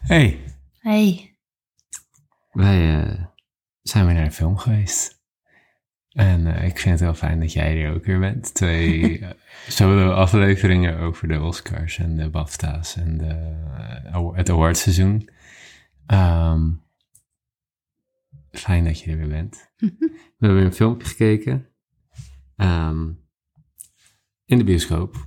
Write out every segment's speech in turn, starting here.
Hey, Hey. wij zijn weer naar de film geweest. En ik vind het heel fijn dat jij er ook weer bent. 2 solo afleveringen over de Oscars en de BAFTA's en het awardseizoen. Fijn dat je er weer bent. We hebben weer een filmpje gekeken. In de bioscoop.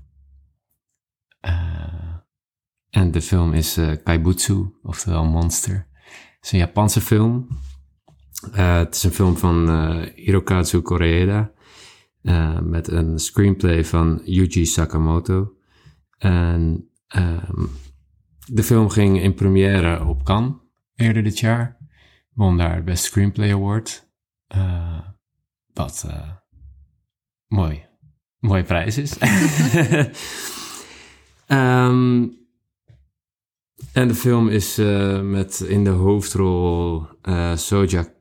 En de film is Kaibutsu, oftewel Monster. Het is een Japanse film. Het is een film van Hirokazu Koreeda. Met een screenplay van Yuji Sakamoto. En de film ging in première op Cannes eerder dit jaar. Won daar het Best Screenplay Award. Wat mooie prijs is. En de film is met in de hoofdrol Soja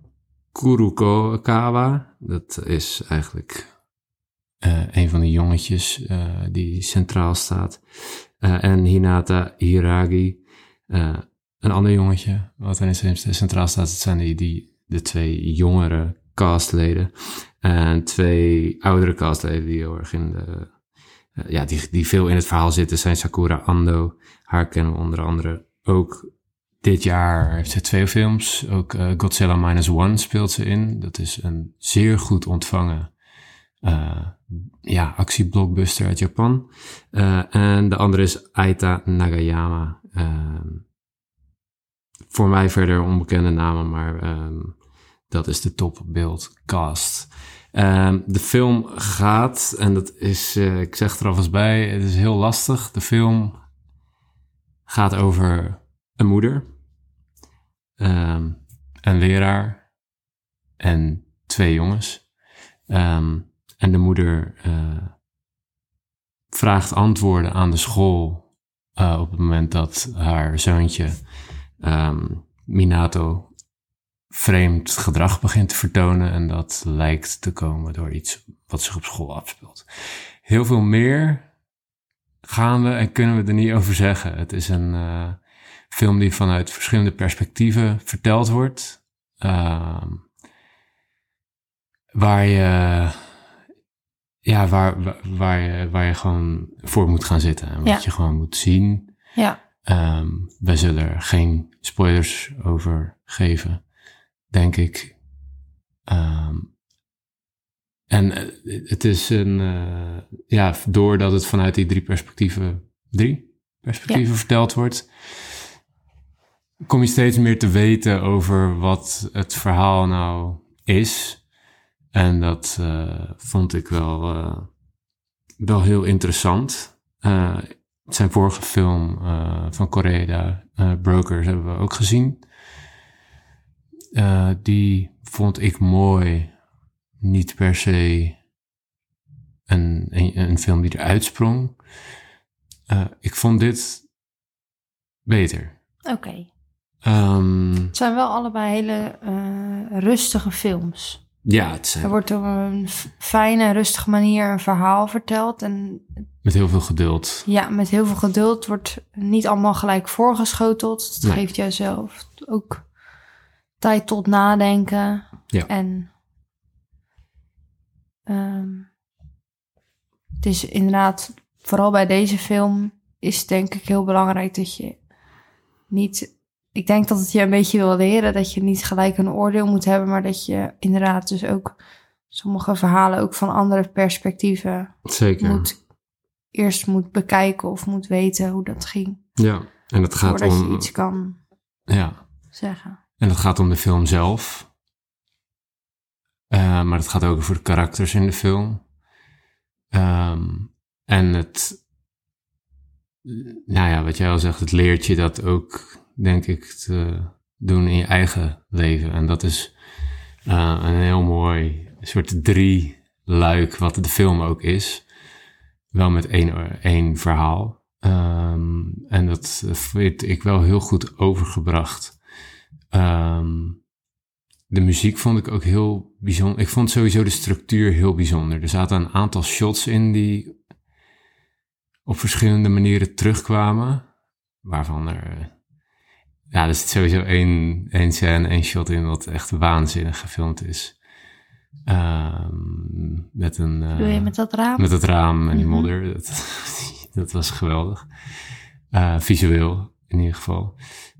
Kurokawa. Dat is eigenlijk een van de jongetjes die centraal staat. En Hinata Hiragi, een ander jongetje wat in centraal staat. Het zijn de 2 jongere castleden. En 2 oudere castleden die heel erg in die veel in het verhaal zitten, zijn Sakura Ando. Haar kennen we onder andere ook dit jaar. Heeft ze 2 films. Ook Godzilla Minus One speelt ze in. Dat is een zeer goed ontvangen actieblockbuster uit Japan. En de andere is Aita Nagayama. Voor mij verder onbekende namen, maar dat is de topbeeldcast. De film gaat, en dat is, ik zeg er alvast bij, het is heel lastig. De film gaat over een moeder, een leraar en 2 jongens. En de moeder vraagt antwoorden aan de school op het moment dat haar zoontje Minato vreemd gedrag begint te vertonen. En dat lijkt te komen door iets wat zich op school afspeelt. Heel veel meer gaan we en kunnen we er niet over zeggen. Het is een film die vanuit verschillende perspectieven verteld wordt. Waar je gewoon voor moet gaan zitten. En wat je gewoon moet zien. Ja. Wij zullen er geen spoilers over geven, denk ik. En het is doordat het vanuit die 3 perspectieven verteld wordt, kom je steeds meer te weten over wat het verhaal nou is. En dat vond ik wel heel interessant. Zijn vorige film van Koreeda, Brokers, hebben we ook gezien. Die vond ik mooi. Niet per se een film die eruit sprong. Ik vond dit beter. Oké. Het zijn wel allebei hele rustige films. Ja, het zijn. Er wordt op een fijne, rustige manier een verhaal verteld. En met heel veel geduld. Ja, met heel veel geduld. Wordt niet allemaal gelijk voorgeschoteld. Het geeft jouzelf ook tijd tot nadenken. Ja. En het is inderdaad, vooral bij deze film, is denk ik heel belangrijk dat je niet... Ik denk dat het je een beetje wil leren dat je niet gelijk een oordeel moet hebben, maar dat je inderdaad dus ook sommige verhalen ook van andere perspectieven eerst moet bekijken of moet weten hoe dat ging. Ja, en dat gaat voordat je iets kan zeggen. En dat gaat om de film zelf. Maar het gaat ook over de karakters in de film. En wat jij al zegt, het leert je dat ook, denk ik, te doen in je eigen leven. En dat is een heel mooi soort 3-luik wat de film ook is. Wel met één verhaal. En dat vind ik wel heel goed overgebracht. De muziek vond ik ook heel bijzonder. Ik vond sowieso de structuur heel bijzonder. Er zaten een aantal shots in die op verschillende manieren terugkwamen. Waarvan er Ja, er zit sowieso één scène, één shot in wat echt waanzinnig gefilmd is. Met een... Doe je met dat raam? Met het raam en die modder. Dat was geweldig. Visueel, in ieder geval.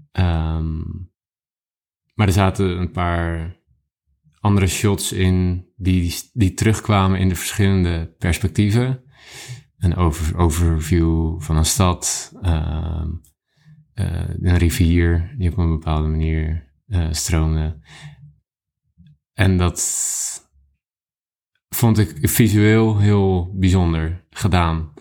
Maar er zaten een paar andere shots in die terugkwamen in de verschillende perspectieven. Een overview van een stad, een rivier die op een bepaalde manier stroomde. En dat vond ik visueel heel bijzonder gedaan.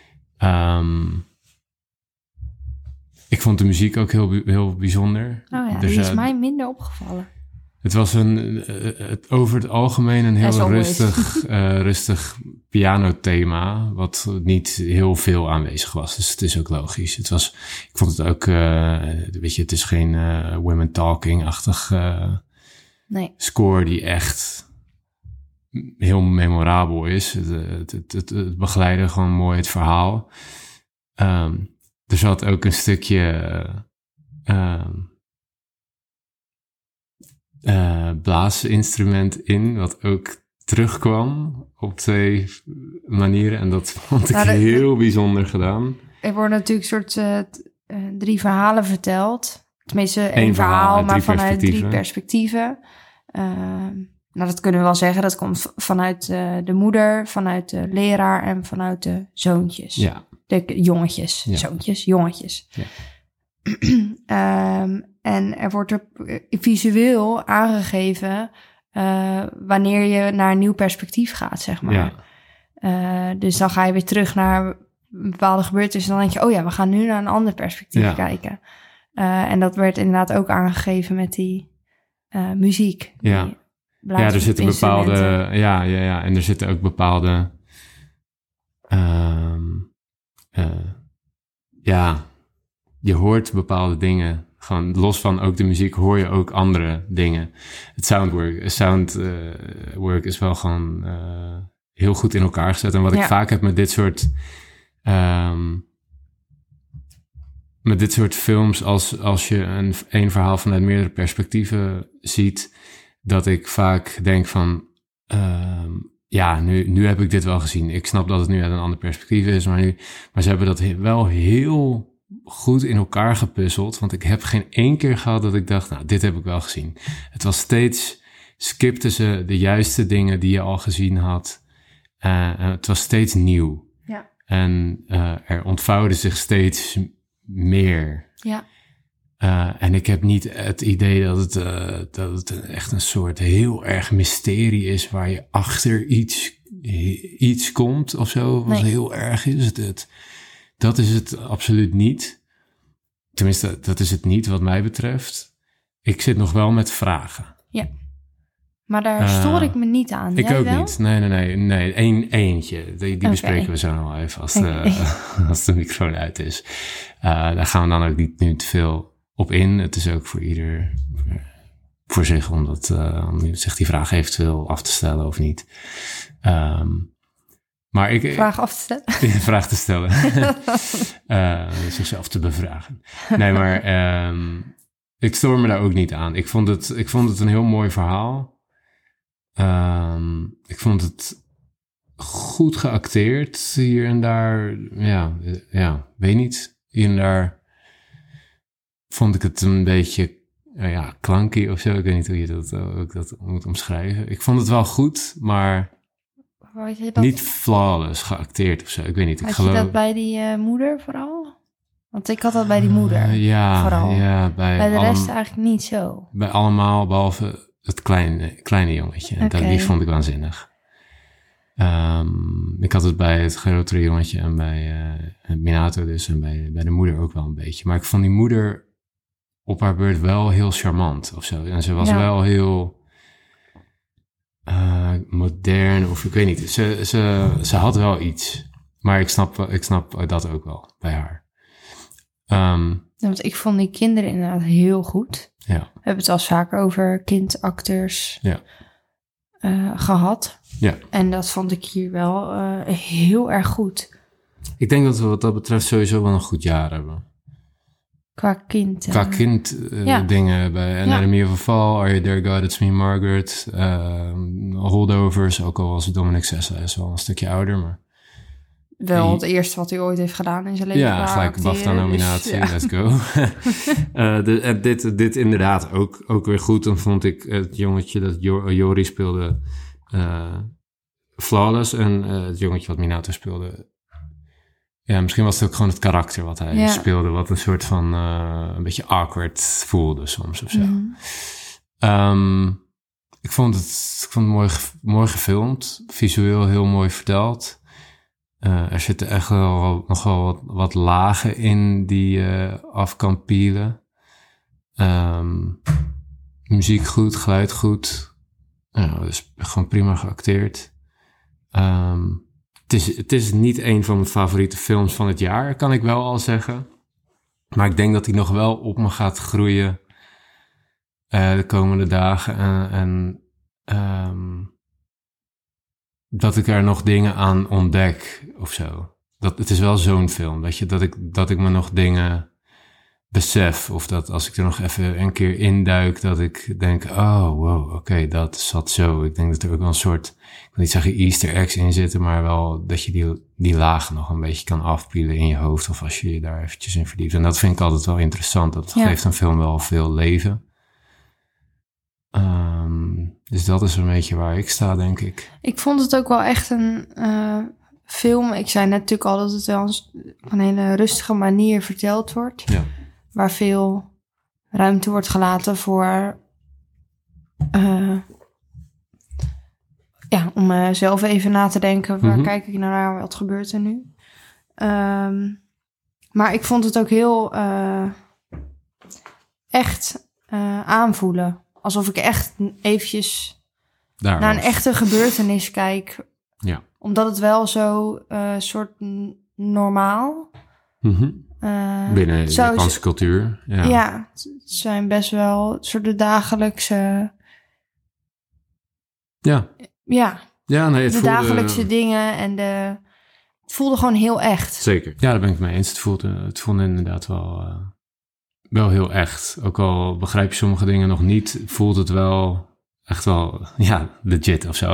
Ik vond de muziek ook heel bijzonder. Oh ja, dus, die is mij minder opgevallen. Het was over het algemeen een heel rustig pianothema, wat niet heel veel aanwezig was. Dus het is ook logisch. Ik vond het ook, weet je, het is geen women talking-achtig score die echt heel memorabel is. Het begeleidde gewoon mooi het verhaal. Er zat ook een stukje blaasinstrument in, wat ook terugkwam op 2 manieren. En dat vond ik heel bijzonder gedaan. Er worden natuurlijk soort 3 verhalen verteld. Tenminste, 1 verhaal, maar vanuit 3 perspectieven. Nou, dat kunnen we wel zeggen. Dat komt vanuit de moeder, vanuit de leraar en vanuit de zoontjes. Ja. De jongetjes, zoontjes, jongetjes. Ja. En er wordt er visueel aangegeven wanneer je naar een nieuw perspectief gaat, zeg maar. Ja. Dus dan ga je weer terug naar een bepaalde gebeurtenis en dan denk je, oh ja, we gaan nu naar een ander perspectief kijken. En dat werd inderdaad ook aangegeven met die muziek. Ja. Er zitten bepaalde... Ja. En er zitten ook bepaalde... je hoort bepaalde dingen. Gewoon los van ook de muziek hoor je ook andere dingen. Het soundwork is wel gewoon heel goed in elkaar gezet. En wat ik vaak heb met dit soort films, als je een verhaal vanuit meerdere perspectieven ziet, dat ik vaak denk van, nu heb ik dit wel gezien. Ik snap dat het nu uit een ander perspectief is, maar ze hebben dat wel heel goed in elkaar gepuzzeld, want ik heb geen 1 keer gehad dat ik dacht, nou, dit heb ik wel gezien. Het was steeds, skipten ze de juiste dingen die je al gezien had. Het was steeds nieuw. Ja. En er ontvouwde zich steeds meer. Ja. En ik heb niet het idee dat het echt een soort heel erg mysterie is waar je achter iets komt of zo, wat heel erg is. Dat is het absoluut niet. Tenminste, dat is het niet wat mij betreft. Ik zit nog wel met vragen. Ja. Maar daar stoor ik me niet aan. Ik Jij ook wel? Niet. Nee. Eentje. Die bespreken we zo nog wel even als de microfoon uit is. Daar gaan we dan ook niet nu te veel op in. Het is ook voor ieder voor zich om zich die vraag eventueel af te stellen of niet. Maar vraag af te stellen? Vraag te stellen. Zichzelf te bevragen. Nee, maar ik stoor me daar ook niet aan. Ik vond het een heel mooi verhaal. Ik vond het goed geacteerd hier en daar. Ja, weet niet. Hier en daar vond ik het een beetje klanky of zo. Ik weet niet hoe je dat moet omschrijven. Ik vond het wel goed, maar niet flawless geacteerd of zo. Ik weet niet. Had je dat bij die moeder vooral? Want ik had dat bij die moeder vooral. Ja, bij de rest eigenlijk niet zo. Bij allemaal, behalve het kleine jongetje. Okay. Die vond ik waanzinnig. Ik had het bij het grotere jongetje en bij Minato dus. En bij de moeder ook wel een beetje. Maar ik vond die moeder op haar beurt wel heel charmant of zo. En ze was wel heel modern of ik weet niet. Ze had wel iets. Maar ik snap dat ook wel bij haar. Want ik vond die kinderen inderdaad heel goed. Ja. We hebben het al vaker over kindacteurs gehad. Ja. En dat vond ik hier wel heel erg goed. Ik denk dat we wat dat betreft sowieso wel een goed jaar hebben. Qua kind. Qua kind dingen bij Anatomy of a Fall, Are You There God, It's Me Margaret, Holdovers, ook al was Dominic Sessa is wel een stukje ouder, maar... Wel het eerste wat hij ooit heeft gedaan in zijn leven. Ja, gelijk BAFTA-nominatie, dus, let's go. Dit inderdaad ook weer goed. Dan vond ik het jongetje dat Jori speelde flawless. En het jongetje wat Minato speelde... Ja, misschien was het ook gewoon het karakter wat hij speelde... wat een soort van een beetje awkward voelde soms of zo. Ik vond het mooi gefilmd. Visueel heel mooi verteld. Er zitten echt nogal wat lagen in die je af kan pielen. Muziek goed, geluid goed. Dus gewoon prima geacteerd. Het is niet een van mijn favoriete films van het jaar, kan ik wel al zeggen. Maar ik denk dat hij nog wel op me gaat groeien de komende dagen. En dat ik er nog dingen aan ontdek of zo. Het is wel zo'n film, dat ik me nog dingen besef. Of dat als ik er nog even een keer induik, dat ik denk, oh, wow, oké, dat zat zo. Ik denk dat er ook wel een soort, ik wil niet zeggen Easter eggs in zitten, maar wel dat je die lagen nog een beetje kan afpielen in je hoofd. Of als je je daar eventjes in verdiept. En dat vind ik altijd wel interessant. Dat geeft een film wel veel leven. Dus dat is een beetje waar ik sta, denk ik. Ik vond het ook wel echt een film. Ik zei net natuurlijk al dat het wel op een hele rustige manier verteld wordt. Ja. Waar veel ruimte wordt gelaten voor... om zelf even na te denken. Waar kijk ik naar? Wat gebeurt er nu? Maar ik vond het ook heel echt aanvoelen. Alsof ik echt eventjes naar een echte gebeurtenis kijk. Ja. Omdat het wel zo soort normaal... binnen de Japanse cultuur. Ja, het zijn best wel soort de dagelijkse... Ja, nee, het de voelde... dagelijkse dingen en het voelde gewoon heel echt. Zeker, ja, daar ben ik het mee eens. Het voelde inderdaad wel heel echt. Ook al begrijp je sommige dingen nog niet, voelt het wel echt wel, legit of zo.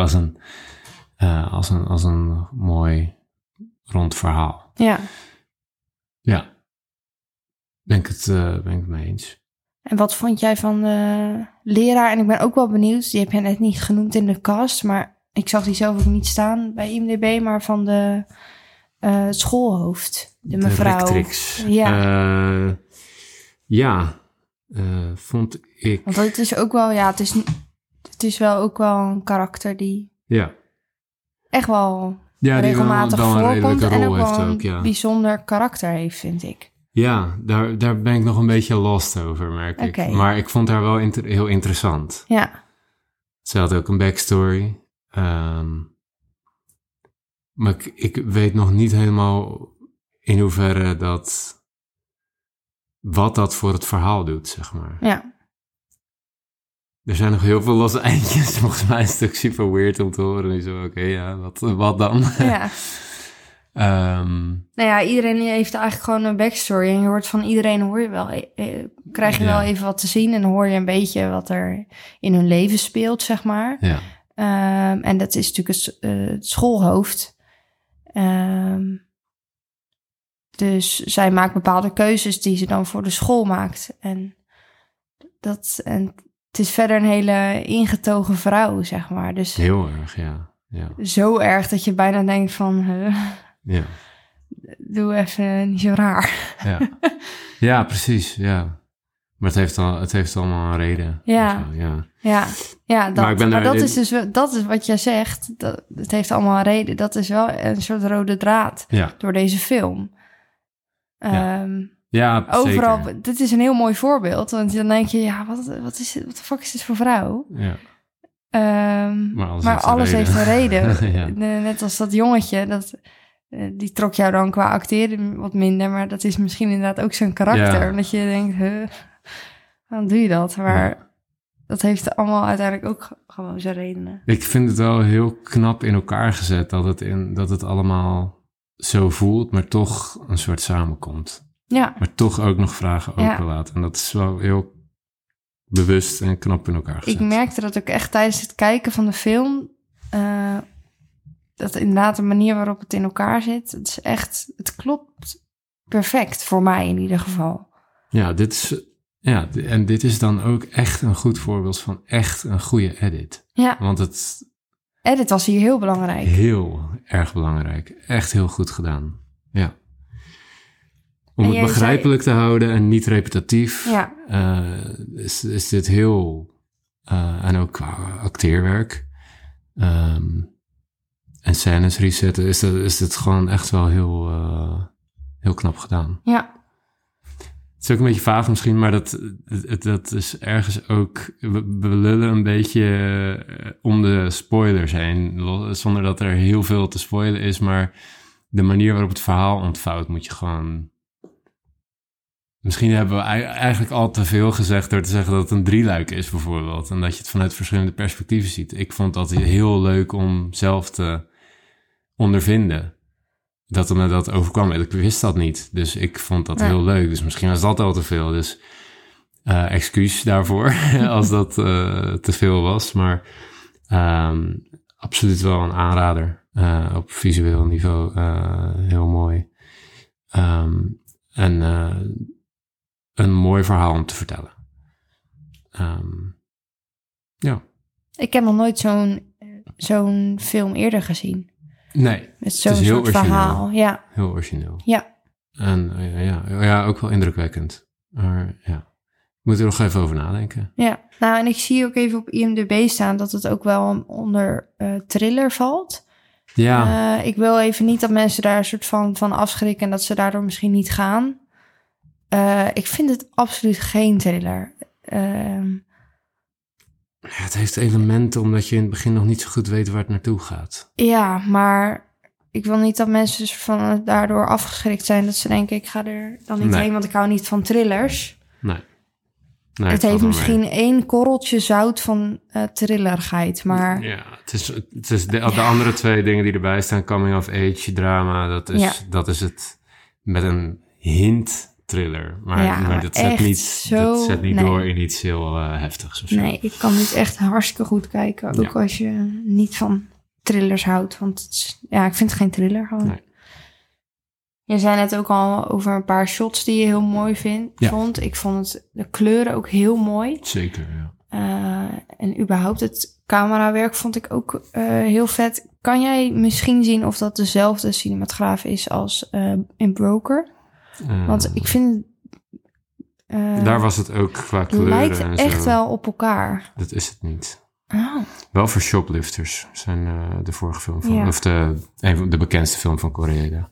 Als een mooi rond verhaal. Ja. Ja, ben ik het mee eens. En wat vond jij van de leraar? En ik ben ook wel benieuwd, die heb je net niet genoemd in de cast, maar ik zag die zelf ook niet staan bij IMDb, maar van de schoolhoofd, de mevrouw. De rectrix. Ja. Vond ik... Want het is ook wel, het is wel ook wel een karakter die echt wel regelmatig voorkomt en ook wel een bijzonder karakter heeft, vind ik. Ja, daar ben ik nog een beetje lost over, merk ik. Maar ik vond haar wel heel interessant. Ja. Ze had ook een backstory. Maar ik weet nog niet helemaal in hoeverre wat dat voor het verhaal doet, zeg maar. Ja. Er zijn nog heel veel losse eindjes. Volgens mij is het ook super weird om te horen. En zo, wat dan? Ja. Iedereen heeft eigenlijk gewoon een backstory. En je hoort van iedereen, krijg je wel even wat te zien. En dan hoor je een beetje wat er in hun leven speelt, zeg maar. Ja. En dat is natuurlijk het schoolhoofd. Dus zij maakt bepaalde keuzes die ze dan voor de school maakt. En het is verder een hele ingetogen vrouw, zeg maar. Dus heel erg, ja. Zo erg dat je bijna denkt van... Ja. Doe even niet zo raar. Ja, precies, ja. Maar het heeft allemaal een reden. Ja, dat is wat jij zegt. Het heeft allemaal een reden. Dat is wel een soort rode draad door deze film. Overal, zeker. Dit is een heel mooi voorbeeld. Want dan denk je, wat de fuck is dit voor vrouw? Ja. Maar alles heeft een reden. Net als dat jongetje, die trok jou dan qua acteren wat minder. Maar dat is misschien inderdaad ook zijn karakter. Ja. Omdat je denkt, waarom doe je dat? Maar dat heeft allemaal uiteindelijk ook gewoon zijn redenen. Ik vind het wel heel knap in elkaar gezet dat het allemaal zo voelt, maar toch een soort samenkomt. Ja. Maar toch ook nog vragen openlaten. En dat is wel heel bewust en knap in elkaar gezet. Ik merkte dat ook echt tijdens het kijken van de film. Dat inderdaad de manier waarop het in elkaar zit. Het klopt perfect voor mij in ieder geval. Ja, dit is dan ook echt een goed voorbeeld van echt een goede edit. Ja. Want het... Edit was hier heel belangrijk. Heel erg belangrijk. Echt heel goed gedaan. Ja. Om het begrijpelijk te houden en niet repetitief, is dit heel... en ook qua acteerwerk en scènes resetten, is dit gewoon echt wel heel knap gedaan. Ja. Het is ook een beetje vaag misschien, maar dat is ergens ook... We lullen een beetje om de spoilers heen, zonder dat er heel veel te spoilen is, maar de manier waarop het verhaal ontvouwt moet je gewoon... Misschien hebben we eigenlijk al te veel gezegd door te zeggen dat het een drieluik is bijvoorbeeld. En dat je het vanuit verschillende perspectieven ziet. Ik vond dat heel leuk om zelf te ondervinden. Dat me dat overkwam. Ik wist dat niet. Dus ik vond dat heel leuk. Dus misschien was dat al te veel. Dus excuus daarvoor als dat te veel was. Maar absoluut wel een aanrader. Op visueel niveau heel mooi. En een mooi verhaal om te vertellen. Ja. Ik heb nog nooit zo'n film eerder gezien. Nee, met zo'n soort verhaal. Ja. Heel origineel. Ja. En ook wel indrukwekkend. Maar ja, ik moet er nog even over nadenken. Ja, nou en ik zie ook even op IMDb staan dat het ook wel onder thriller valt. Ja. Ik wil even niet dat mensen daar een soort van afschrikken en dat ze daardoor misschien niet gaan. Ik vind het absoluut geen thriller. Het heeft elementen omdat je in het begin nog niet zo goed weet waar het naartoe gaat. Ja, maar ik wil niet dat mensen daardoor afgeschrikt zijn. Dat ze denken, ik ga er dan niet heen, want ik hou niet van thrillers. Nee, het heeft misschien één korreltje zout van thrillerigheid, maar... Ja, het is de andere twee dingen die erbij staan. Coming of age, drama, dat is het met een hint... thriller, maar dat zet niet door in iets heel heftigs of zo. Nee, ik kan dit echt hartstikke goed kijken, ook als je niet van thrillers houdt, want ik vind het geen thriller gewoon. Nee. Je zei net ook al over een paar shots die je heel mooi vond. Ik vond de kleuren ook heel mooi. Zeker, ja. En überhaupt het camerawerk vond ik ook heel vet. Kan jij misschien zien of dat dezelfde cinematograaf is als in Broker? Want ik vind... daar was het ook qua kleuren lijkt en zo. echt wel op elkaar. Dat is het niet. Oh. Wel voor Shoplifters zijn de vorige film van... Of de bekendste film van Koreeda.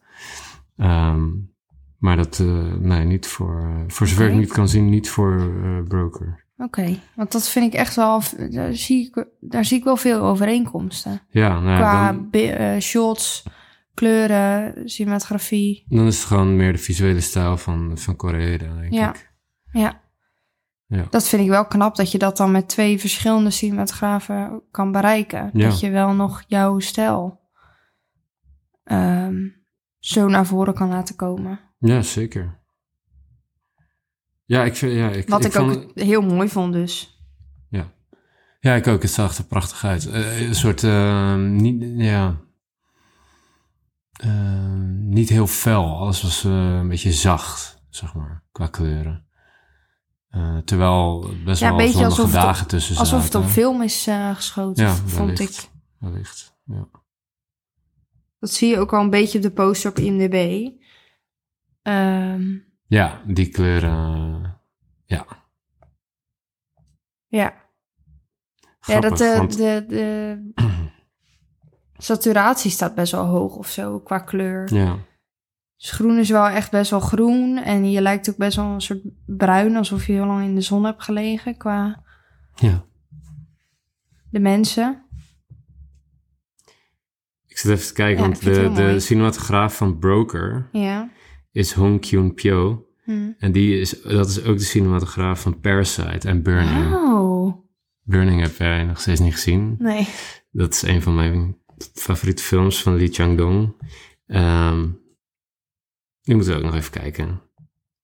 Maar dat... niet voor... voor zover ik niet kan zien, niet voor Broker. Oké, want dat vind ik echt wel... Daar zie ik wel veel overeenkomsten. Ja, qua shots... kleuren, cinematografie. Dan is het gewoon meer de visuele stijl van Koreeda, denk ik. Ja, dat vind ik wel knap dat je dat dan met 2 verschillende cinematografen kan bereiken. Ja. Dat je wel nog jouw stijl zo naar voren kan laten komen. Ja, zeker. Ja, ik vind... Wat ik ook heel mooi vond dus. Ja. Ja, ik ook. Het zag er prachtig uit. Een soort... niet heel fel. Alles was een beetje zacht, zeg maar, qua kleuren. Terwijl best wel zonnige dagen tussen zaten. Alsof het op film is geschoten, vond ik. Wellicht, ja. Dat zie je ook al een beetje op de poster op IMDb. Ja, die kleuren, ja. Ja. Grappig, de saturatie staat best wel hoog of zo, qua kleur. Ja. Dus groen is wel echt best wel groen. En je lijkt ook best wel een soort bruin, alsof je heel lang in de zon hebt gelegen, qua de mensen. Ik zit even te kijken, want de cinematograaf van Broker is Hong Kyun-pyo. En dat is ook de cinematograaf van Parasite en Burning. Oh. Burning heb jij nog steeds niet gezien. Nee. Dat is een van mijn favoriete films van Lee Chang-dong. Die moeten we ook nog even kijken.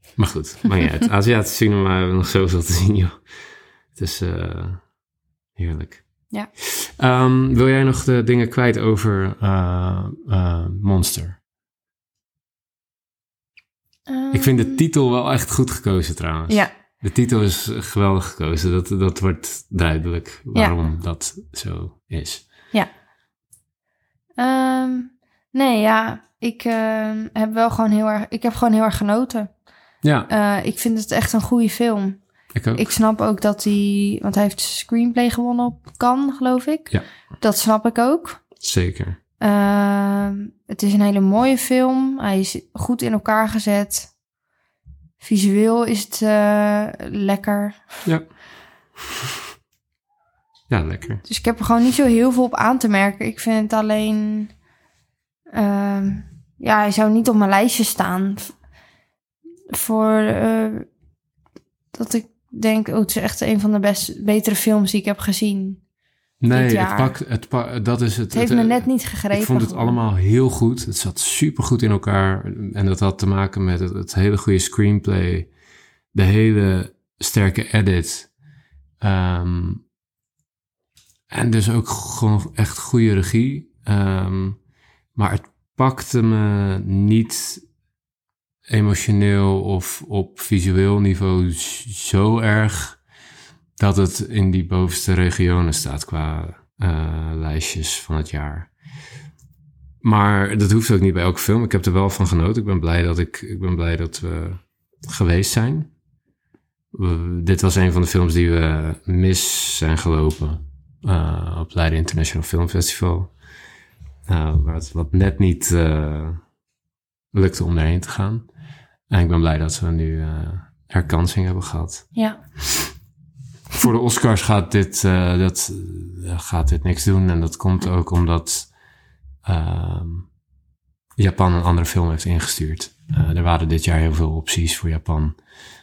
Maar goed, maakt niet uit. Aziatische cinema hebben we nog zoveel te zien, joh. Het is heerlijk. Ja. Wil jij nog de dingen kwijt over Monster? Ik vind de titel wel echt goed gekozen trouwens. Ja. De titel is geweldig gekozen. Dat wordt duidelijk waarom dat zo is. Ja. Nee, ja. Ik heb wel gewoon heel erg genoten. Ja. Ik vind het echt een goede film. Ik ook. Ik snap ook dat want hij heeft screenplay gewonnen op Cannes, geloof ik. Ja. Dat snap ik ook. Zeker. Het is een hele mooie film. Hij is goed in elkaar gezet. Visueel is het lekker. Ja. Ja, lekker. Dus ik heb er gewoon niet zo heel veel op aan te merken. Ik vind het alleen... hij zou niet op mijn lijstje staan. Dat ik denk, het is echt een van de betere films die ik heb gezien. Nee, Het heeft me net niet gegrepen. Ik vond het allemaal heel goed. Het zat supergoed in elkaar. En dat had te maken met het hele goede screenplay. De hele sterke edit. En dus ook gewoon echt goede regie. Maar het pakte me niet emotioneel of op visueel niveau zo erg dat het in die bovenste regionen staat qua lijstjes van het jaar. Maar dat hoeft ook niet bij elke film. Ik heb er wel van genoten. Ik ben blij dat we geweest zijn. Dit was een van de films die we mis zijn gelopen op Leiden International Film Festival. Wat net niet lukte om daarheen te gaan. En ik ben blij dat we nu herkansing hebben gehad. Ja. Voor de Oscars gaat dit niks doen. En dat komt ook omdat Japan een andere film heeft ingestuurd. Er waren dit jaar heel veel opties voor Japan.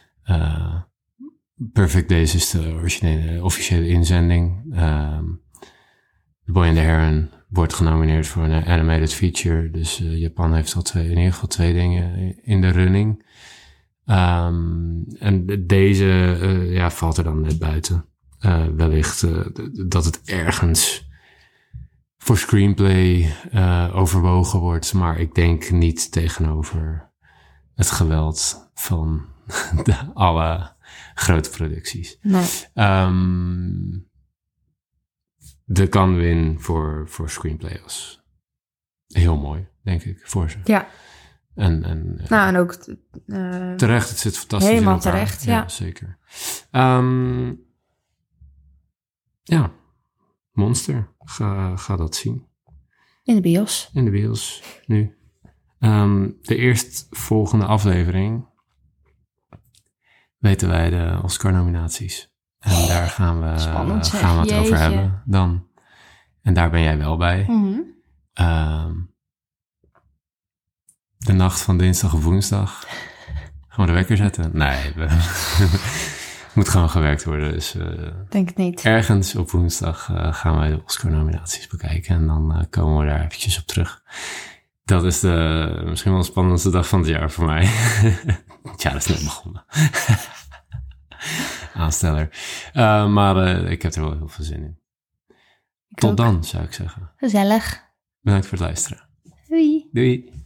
Perfect Days is de officiële inzending. The Boy and the Heron wordt genomineerd voor een animated feature. Dus Japan heeft in ieder geval 2 dingen in de running. En deze valt er dan net buiten. Wellicht dat het ergens voor screenplay overwogen wordt. Maar ik denk niet tegenover het geweld van alle grote producties. Nee. De Cannes win voor screenplay was heel mooi, denk ik, voor ze. Ja. En ook... terecht, het zit fantastisch helemaal in elkaar. Terecht, ja. Zeker. Monster. Ga dat zien. In de bios. In de bios, nu. De eerstvolgende aflevering weten wij de Oscar-nominaties. En daar gaan we het over hebben dan. En daar ben jij wel bij. Mm-hmm. De nacht van dinsdag of woensdag. Gaan we de wekker zetten? Nee, moet gewoon gewerkt worden. Dus denk het niet. Ergens op woensdag gaan wij de Oscar-nominaties bekijken. En dan komen we daar eventjes op terug. Dat is misschien wel de spannendste dag van het jaar voor mij. Tja, dat is net begonnen. Aansteller. Maar ik heb er wel heel veel zin in. Tot dan, zou ik zeggen. Gezellig. Bedankt voor het luisteren. Doei. Doei.